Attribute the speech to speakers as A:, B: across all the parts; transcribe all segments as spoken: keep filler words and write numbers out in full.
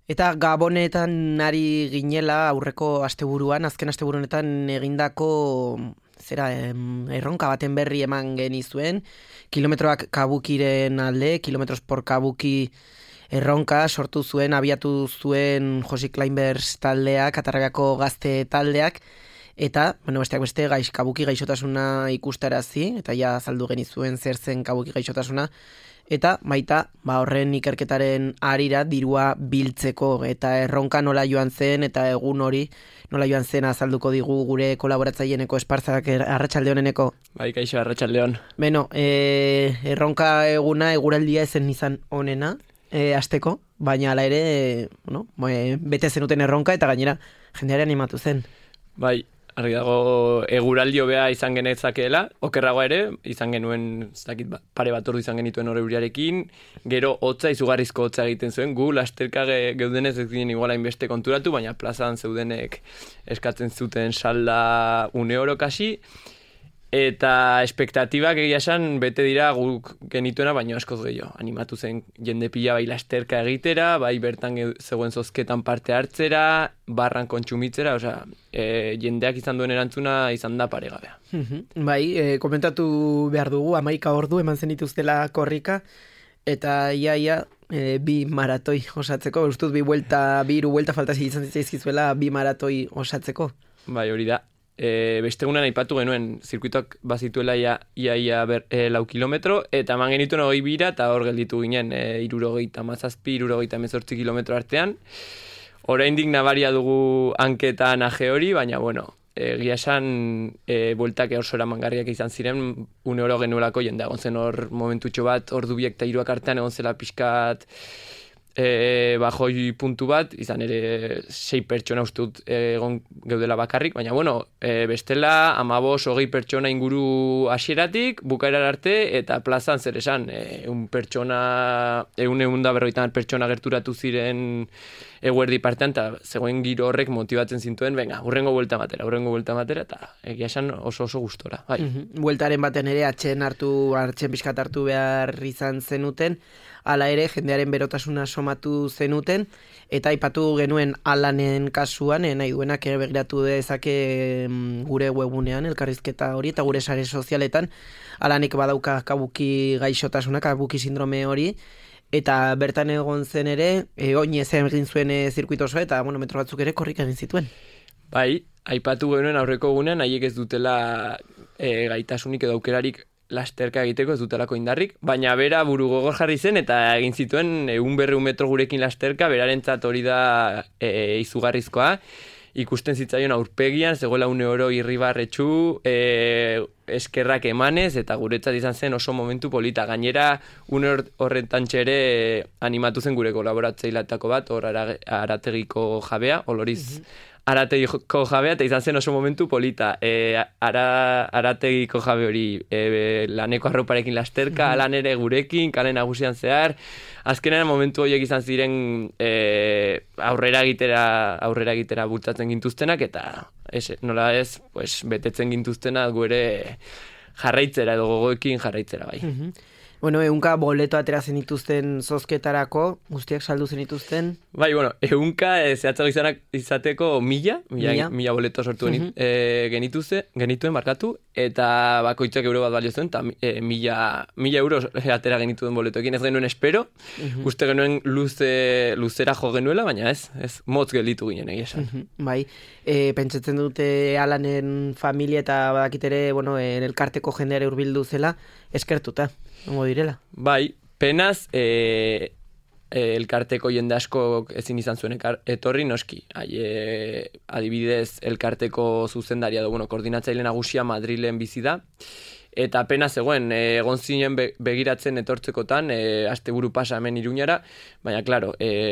A: Eta Gabonetan ari ginela aurreko asteburuan, azken asteburunetan egindako zera em, erronka baten berri eman genizuen, kilometroak kabukiren alde, kilometros por kabuki erronka sortu zuen, abiatu zuen Josi Climbers taldeak, Katarragako gazte taldeak, eta, bueno, besteak beste, gaiz, kabuki gaixotasuna ikustarazi, eta ja azaldu genizuen zer zen kabuki gaixotasuna, eta baita, ba horren ikerketaren arira dirua biltzeko, eta erronka nola joan zen, eta egun hori nola joan zen azalduko digu gure kolaboratzaileeneko Esparzak Arratsaldeon eneko.
B: Bai, kaixo, Arratsaldeon.
A: Beno, e, erronka eguna eguraldia ezen izan onena, e, asteko, baina ala ere, e, bueno, e, bete zenuten erronka, eta gainera jendeare animatu zen.
B: Bai, argi dago eguraldi hobea izan genezakeela, okerragoa ere, izan genuen, ez dakit, pare bat ordu izan genituen hor euriarekin, gero hotza, izugarrizko hotza egiten zuen, gu lasterka geudenez ez ginen igualain beste konturatu, baina plazan zeudenek eskatzen zuten salda une oro kasi, eta espektatibak egia esan bete dira guk genituena, baino askoz gehiago. Animatu zen jende pila bai lasterka egitera, bai bertan zegoen zozketan parte hartzera, barran kontsumitzera, osea, e, jendeak izan duen erantzuna izan da paregabea.
A: Bai, e, komentatu behar dugu, hamaika ordu eman zen dituztela korrika, eta ia, ia, e, bi maratoi osatzeko, ustuz bi buelta, bi iru buelta faltazi izan zitzaizkizuela bi maratoi osatzeko.
B: Bai, hori da. E, bestegunan aipatu genuen, zirkuitoak bazituela ia, ia, ia ber, e, lau kilometro, eta eman genituen hogei bira, eta hor gelditu ginen, e, irurogeita mazazpi, irurogeita mezortzi kilometro artean. Oraindik nabaria dugu hanketan aje hori, baina, bueno, egia esan, e, bueltak oso eramangarriak izan ziren, une oro genuelako jende, egon zen hor momentutxo bat, ordu biak eta hiruak artean, egon zela pixkat, E, bajoi puntu bat, izan ere sei pertsona ustut egon geudela bakarrik, baina bueno, e, bestela amabos, hogei pertsona inguru hasieratik, bukaerar arte, eta plazan zer esan, e, un pertsona, egun egun da berroitan pertsona gerturatu ziren eguerdi partean, eta zegoen giro horrek motibatzen zintuen, venga, hurrengo buelta matera, hurrengo buelta matera, eta egia esan oso oso gustora. Bai.
A: Mm-hmm. Bueltaren baten ere atxen hartu, atxen pixkat hartu behar izan zenuten, hala ere jendearen berotasuna somatu zenuten, eta aipatu genuen Alanen kasuan, eh, nahi duenak ere begiratu dezake gure webunean, elkarrizketa hori, eta gure sare sozialetan, Alanek badauka kabuki gaixotasuna, kabuki sindrome hori, eta bertan egon zen ere, e, oinez egin zuen e, zirkuito oso, eta bueno, metro batzuk ere korrik egin zituen.
B: Bai, aipatu genuen aurreko egunean, haiek ez dutela e, gaitasunik edo aukerarik lasterka egiteko, ez dutelako indarrik, baina bera buru gogor jarri zen, eta egin zituen egun berreun metro gurekin lasterka, berarentzat hori da e, izugarrizkoa, ikusten zitzaion aurpegian, zegoela une oro irribarretxu, e, eskerrak emanez, eta guretzat izan zen oso momentu polita. Gainera, une horretan txere animatu zen gure kolaboratzeilatako bat, hor Arategiko jabea, oloriz, mm-hmm. Arategiko jabea, eta izan zen oso momentu polita. E, ara, Arategiko jabe hori e, laneko arroparekin lasterka, mm-hmm. lan ere gurekin, kale nagusian zehar. Azkenean momentu horiek izan ziren e, aurrera egitera, aurrera egitera bultatzen gintuztenak, eta ez, nola ez, pues, betetzen gintuztenak gure jarraitzera edo gogoekin jarraitzera bai.
A: Mm-hmm. Bueno, eunka boleto atera zenituzten zozketarako, guztiak saldu zenituzten?
B: Bai, bueno, eunka e, zehatzago izanak izateko mila, mila, mila. mila boleto sortu uh-huh. e, genituze, genituen markatu, eta bakoitzak euro bat balio zuen, eta e, mila, mila euro atera genituen boletoekin, ez genuen espero, uh-huh. uste genuen luze, luzera jo genuela, baina ez, ez motz gelditu ginen egia esan.
A: Uh-huh. Bai, e, pentsatzen dute Alanen familia eta badakitere, bueno, elkarteko jendeare hurbildu zela, eskertuta. Ongo direla.
B: Bai, penaz, e, e, elkarteko jende asko ezin izan zuen etorri noski. Hai, e, adibidez, elkarteko zuzendaria da, bueno, koordinatzaile nagusia Madrilen bizi da. Eta penaz zegoen, e, egon zinen be, begiratzen etortzekotan, e, asteburu pasa hemen Iruñara, baina, klaro,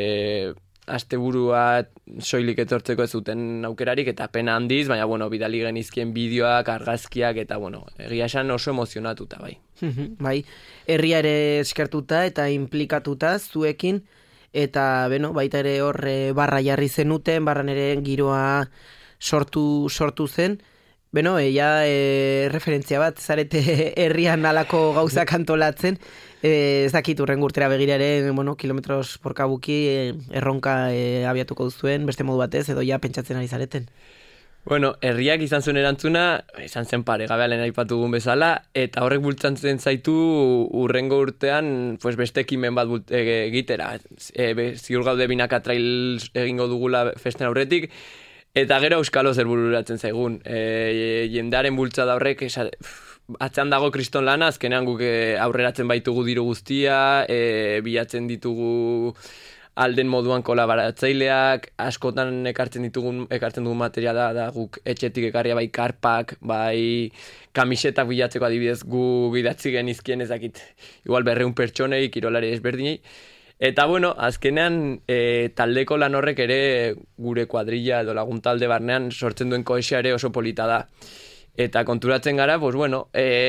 B: e, asteburua soilik etortzeko ez zuten aukerarik, eta pena handiz, baina, bueno, bidali genizkien bideoak, argazkiak, eta, bueno, egia esan oso emozionatuta, bai.
A: Bai, herria ere eskertuta eta implikatuta zuekin, eta, beno, baita ere hor barra jarri zenuten, barran ere giroa sortu, sortu zen, Beno, ja e, referentzia bat, zarete herrian alako gauzak antolatzen, e, ez dakit urrengo urtera begira ere, bueno, kilometros porkabuki e, erronka e, abiatuko duzuen, beste modu batez, edo ja pentsatzen ari zareten.
B: Bueno, herriak izan zuen erantzuna, izan zen pare, gabealen aipatugun bezala, eta horrek bultzatzen zaitu urrengo urtean pues beste ekimen bat bult, e, egitera. E, be, ziur gaude binaka trail egingo dugula festen aurretik, eta gero euskalo zer bururatzen zaigun. E, jendearen bultzada horrek, esa, atzean dago kriston lana, azkenean guk aurreratzen baitugu diru guztia, e, bilatzen ditugu alden moduan kolaboratzaileak, askotan ekartzen ditugun, ekartzen dugun materiala da, guk etxetik ekarria bai karpak, bai kamisetak bilatzeko adibidez gu gidatzi genizkien ezakit, igual berreun pertsonei, kirolari ezberdinei. Eta bueno, azkenean e, taldeko lan horrek ere gure kuadrilla edo lagun talde barnean sortzen duen kohesia ere oso polita da. Eta konturatzen gara, pues bueno,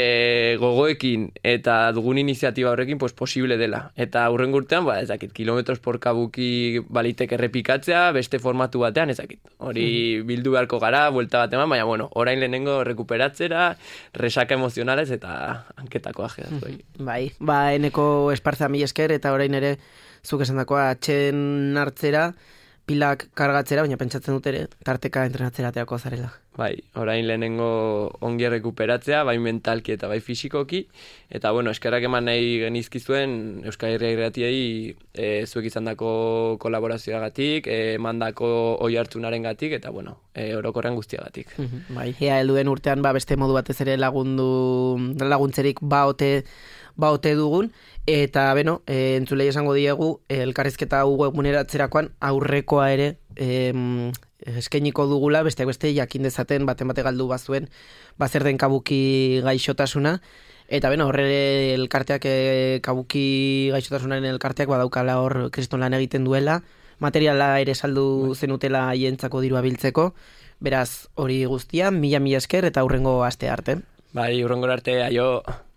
B: e, gogoekin eta dugun iniziatiba horrekin pues posible dela. Eta hurrengo urtean, ba, ez dakit, kilometros porkabuki balitek errepikatzea, beste formatu batean, ez dakit. Hori bildu beharko gara, buelta bat eman, baina bueno, orain lehenengo rekuperatzera, resaka emozionalez eta hanketako ajeaz.
A: Bai, ba, eneko espartza mil esker, eta orain ere, zuk esan dakoa, atxen hartzera, pilak kargatzera, baina pentsatzen dut ere, tarteka entrenatzera aterako zarela.
B: Bai, orain lehenengo ongi rekuperatzea, bai mentalki eta bai fisikoki, eta bueno, eskerrak eman nahi genizkizuen Euskal Herria Irratiei e, zuek izandako kolaborazioagatik, e, mandako oi hartzunaren gatik, eta bueno, e, orokorren guztiagatik.
A: Bai, ea helduen urtean ba, beste modu batez ere lagundu, laguntzerik baote, baote dugun, eta beno, e, entzulei esango diegu, elkarrizketa webguneratzerakoan aurrekoa ere, em, eskainiko dugula, besteak beste jakin dezaten baten bate galdu bazuen bazer den kabuki gaixotasuna, eta beno, horre elkarteak e, kabuki gaixotasunaren elkarteak badaukala hor kriston lan egiten duela, materiala ere saldu zenutela haientzako dirua biltzeko, beraz hori guztia, mila mila esker eta hurrengo aste arte.
B: Bai, hurrengo arte, aio.